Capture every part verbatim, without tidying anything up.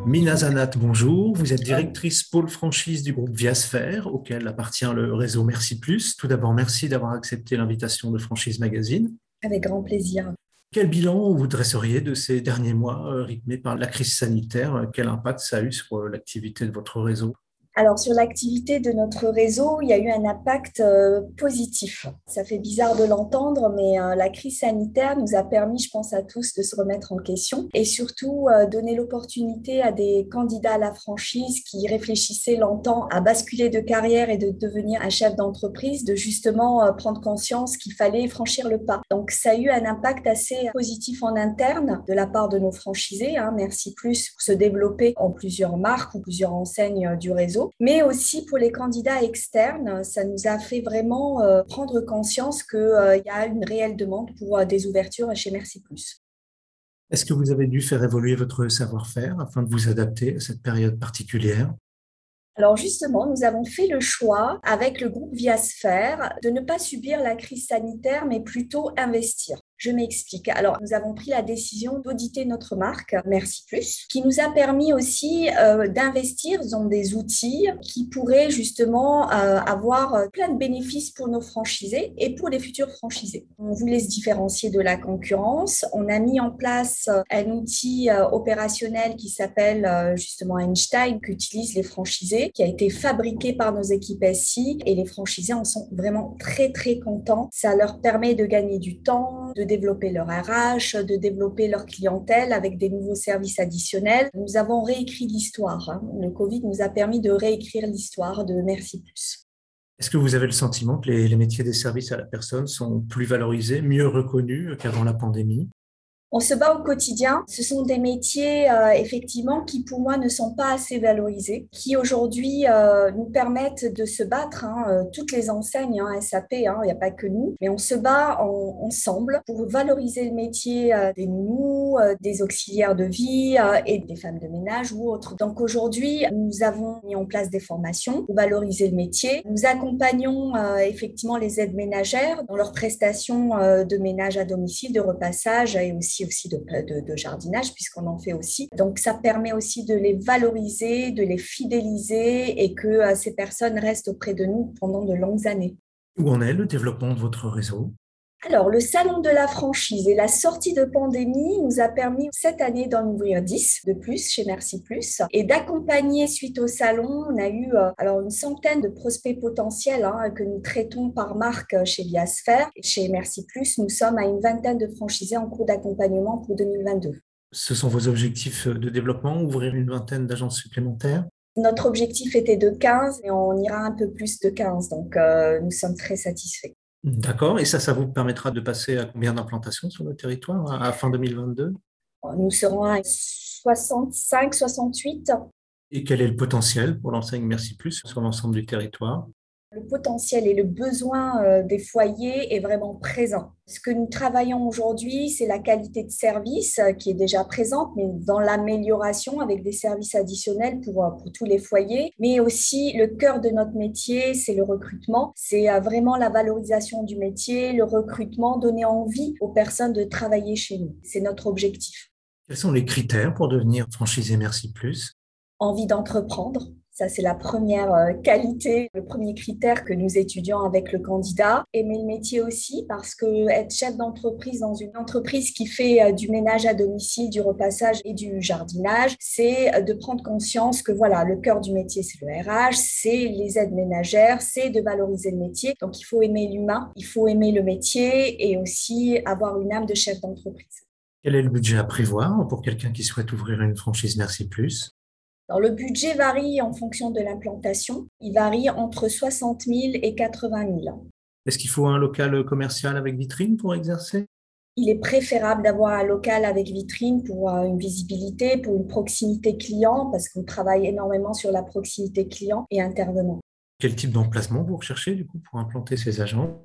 Mina Zanat, bonjour. Vous êtes directrice pôle franchise du groupe Viasphère, auquel appartient le réseau Merci Plus. Tout d'abord, merci d'avoir accepté l'invitation de Franchise Magazine. Avec grand plaisir. Quel bilan vous dresseriez de ces derniers mois euh, rythmés par la crise sanitaire? Quel impact ça a eu sur euh, l'activité de votre réseau? Alors, sur l'activité de notre réseau, il y a eu un impact euh, positif. Ça fait bizarre de l'entendre, mais euh, la crise sanitaire nous a permis, je pense à tous, de se remettre en question et surtout euh, donner l'opportunité à des candidats à la franchise qui réfléchissaient longtemps à basculer de carrière et de devenir un chef d'entreprise, de justement euh, prendre conscience qu'il fallait franchir le pas. Donc, ça a eu un impact assez positif en interne de la part de nos franchisés. Hein, Merci Plus pour se développer en plusieurs marques ou plusieurs enseignes euh, du réseau. Mais aussi pour les candidats externes, ça nous a fait vraiment euh, prendre conscience qu'il euh, y a une réelle demande pour euh, des ouvertures chez Merci Plus. Est-ce que vous avez dû faire évoluer votre savoir-faire afin de vous adapter à cette période particulière? Alors justement, nous avons fait le choix avec le groupe Viasphère de ne pas subir la crise sanitaire, mais plutôt investir. Je m'explique. Alors, nous avons pris la décision d'auditer notre marque, Merci Plus, qui nous a permis aussi euh, d'investir dans des outils qui pourraient justement euh, avoir plein de bénéfices pour nos franchisés et pour les futurs franchisés. On voulait se différencier de la concurrence. On a mis en place un outil euh, opérationnel qui s'appelle euh, justement Einstein, qu'utilisent les franchisés, qui a été fabriqué par nos équipes S I et les franchisés en sont vraiment très, très contents. Ça leur permet de gagner du temps, de développer leur R H, de développer leur clientèle avec des nouveaux services additionnels. Nous avons réécrit l'histoire. Hein. Le Covid nous a permis de réécrire l'histoire de Merci Plus. Est-ce que vous avez le sentiment que les, les métiers des services à la personne sont plus valorisés, mieux reconnus qu'avant la pandémie? On se bat au quotidien. Ce sont des métiers, euh, effectivement, qui pour moi ne sont pas assez valorisés, qui aujourd'hui euh, nous permettent de se battre. Hein, euh, toutes les enseignes, hein, S A P, hein, il n'y a pas que nous, mais on se bat en- ensemble pour valoriser le métier euh, des nounous, euh, des auxiliaires de vie euh, et des femmes de ménage ou autres. Donc aujourd'hui, nous avons mis en place des formations pour valoriser le métier. Nous accompagnons euh, effectivement les aides ménagères dans leurs prestations euh, de ménage à domicile, de repassage et aussi aussi de, de, de jardinage, puisqu'on en fait aussi. Donc, ça permet aussi de les valoriser, de les fidéliser et que euh, ces personnes restent auprès de nous pendant de longues années. Où en est le développement de votre réseau? Alors, le salon de la franchise et la sortie de pandémie nous a permis cette année d'en ouvrir dix de plus chez Merci Plus et d'accompagner suite au salon. On a eu euh, alors une centaine de prospects potentiels hein, que nous traitons par marque chez Viasphère. Chez Merci Plus, nous sommes à une vingtaine de franchisés en cours d'accompagnement pour deux mille vingt-deux. Ce sont vos objectifs de développement, ouvrir une vingtaine d'agences supplémentaires? Notre objectif était de quinze et on ira un peu plus de quinze, donc euh, nous sommes très satisfaits. D'accord. Et ça, ça vous permettra de passer à combien d'implantations sur le territoire à à fin deux mille vingt-deux? Nous serons à soixante-cinq, soixante-huit. Et quel est le potentiel pour l'enseigne Merci Plus sur l'ensemble du territoire? Le potentiel et le besoin euh, des foyers est vraiment présent. Ce que nous travaillons aujourd'hui, c'est la qualité de service euh, qui est déjà présente, mais dans l'amélioration avec des services additionnels pour, euh, pour tous les foyers. Mais aussi, le cœur de notre métier, c'est le recrutement. C'est euh, vraiment la valorisation du métier, le recrutement, donner envie aux personnes de travailler chez nous. C'est notre objectif. Quels sont les critères pour devenir franchisé Merci Plus? Envie d'entreprendre. Ça, c'est la première euh, qualité, le premier critère que nous étudions avec le candidat. Aimer le métier aussi, parce que être chef d'entreprise dans une entreprise qui fait euh, du ménage à domicile, du repassage et du jardinage, c'est euh, de prendre conscience que voilà, le cœur du métier, c'est le R H, c'est les aides ménagères, c'est de valoriser le métier. Donc, il faut aimer l'humain, il faut aimer le métier et aussi avoir une âme de chef d'entreprise. Quel est le budget à prévoir pour quelqu'un qui souhaite ouvrir une franchise Merci Plus? Alors, le budget varie en fonction de l'implantation. Il varie entre soixante mille et quatre-vingt mille. Est-ce qu'il faut un local commercial avec vitrine pour exercer? Il est préférable d'avoir un local avec vitrine pour euh, une visibilité, pour une proximité client, parce qu'on travaille énormément sur la proximité client et intervenant. Quel type d'emplacement vous recherchez du coup pour implanter ces agents?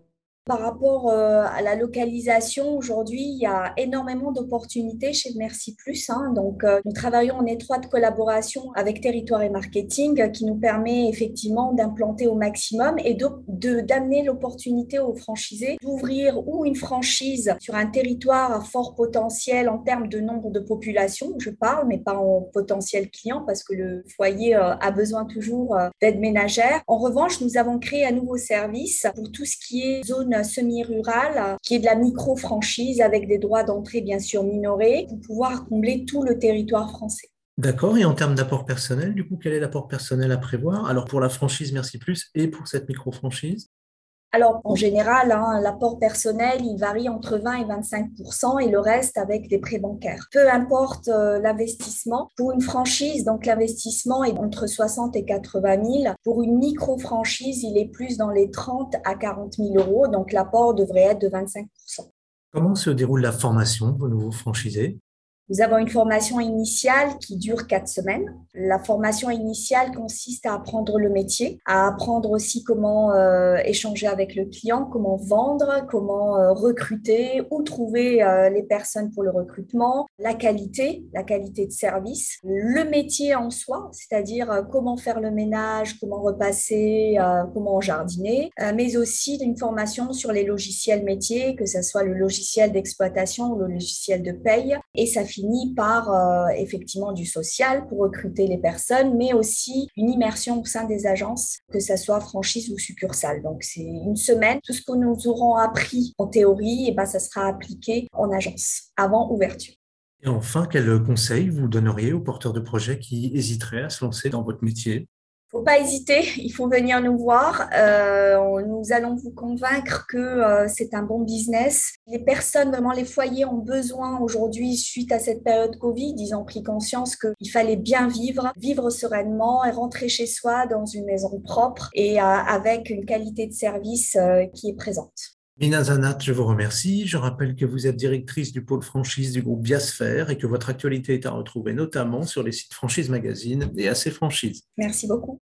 Par rapport euh, à la localisation, aujourd'hui, il y a énormément d'opportunités chez Merci Plus, hein. Donc, euh, nous travaillons en étroite collaboration avec Territoire et Marketing euh, qui nous permet effectivement d'implanter au maximum et de, de- d'amener l'opportunité aux franchisés d'ouvrir ou une franchise sur un territoire à fort potentiel en termes de nombre de population, je parle, mais pas en potentiel client parce que le foyer euh, a besoin toujours euh, d'aide ménagère. En revanche, nous avons créé un nouveau service pour tout ce qui est zone semi-rurale, qui est de la micro-franchise avec des droits d'entrée bien sûr minorés pour pouvoir combler tout le territoire français. D'accord. Et en termes d'apport personnel, du coup, quel est l'apport personnel à prévoir? Alors pour la franchise Merci Plus et pour cette micro-franchise? Alors, en général, hein, l'apport personnel, il varie entre vingt et vingt-cinq pour cent et le reste avec des prêts bancaires. Peu importe euh, l'investissement. Pour une franchise, donc l'investissement est entre soixante et quatre-vingt mille. Pour une micro-franchise, il est plus dans les trente à quarante mille euros. Donc, l'apport devrait être de vingt-cinq pour cent. Comment se déroule la formation de vos nouveaux franchisés? Nous avons une formation initiale qui dure quatre semaines. La formation initiale consiste à apprendre le métier, à apprendre aussi comment euh, échanger avec le client, comment vendre, comment euh, recruter, où trouver euh, les personnes pour le recrutement, la qualité, la qualité de service, le métier en soi, c'est-à-dire euh, comment faire le ménage, comment repasser, euh, comment jardiner, euh, mais aussi une formation sur les logiciels métiers, que ce soit le logiciel d'exploitation ou le logiciel de paye. Et ça finit par euh, effectivement du social pour recruter les personnes, mais aussi une immersion au sein des agences, que ce soit franchise ou succursale. Donc, c'est une semaine. Tout ce que nous aurons appris en théorie, et ben, ça sera appliqué en agence avant ouverture. Et enfin, quels conseils vous donneriez aux porteurs de projets qui hésiteraient à se lancer dans votre métier? Faut pas hésiter, il faut venir nous voir. Euh, nous allons vous convaincre que euh, c'est un bon business. Les personnes, vraiment les foyers ont besoin aujourd'hui, suite à cette période Covid, ils ont pris conscience qu'il fallait bien vivre, vivre sereinement et rentrer chez soi dans une maison propre et euh, avec une qualité de service euh, qui est présente. Mina Zanat, je vous remercie. Je rappelle que vous êtes directrice du pôle franchise du groupe Viasphère et que votre actualité est à retrouver notamment sur les sites Franchise Magazine et A C Franchise. Merci beaucoup.